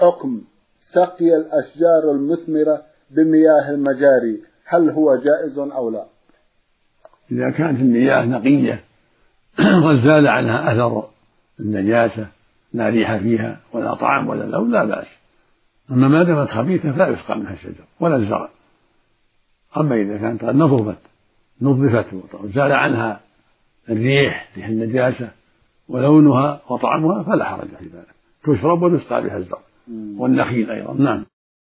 حكم سقي الأشجار المثمرة بمياه المجاري، هل هو جائز أو لا؟ إذا كانت المياه نقية وزال عنها أثر النجاسة، لا ريح فيها ولا طعم ولا لون، لا بأس. أما ما دامت خبيثة فلا يسقى منها الشجر ولا الزرع. أما إذا كانت قد نظفت وزال عنها الريح النجاسة ولونها وطعمها فلا حرج في ذلك، تشرب وتسقى بها الزرع والنخيل أيضا. نعم.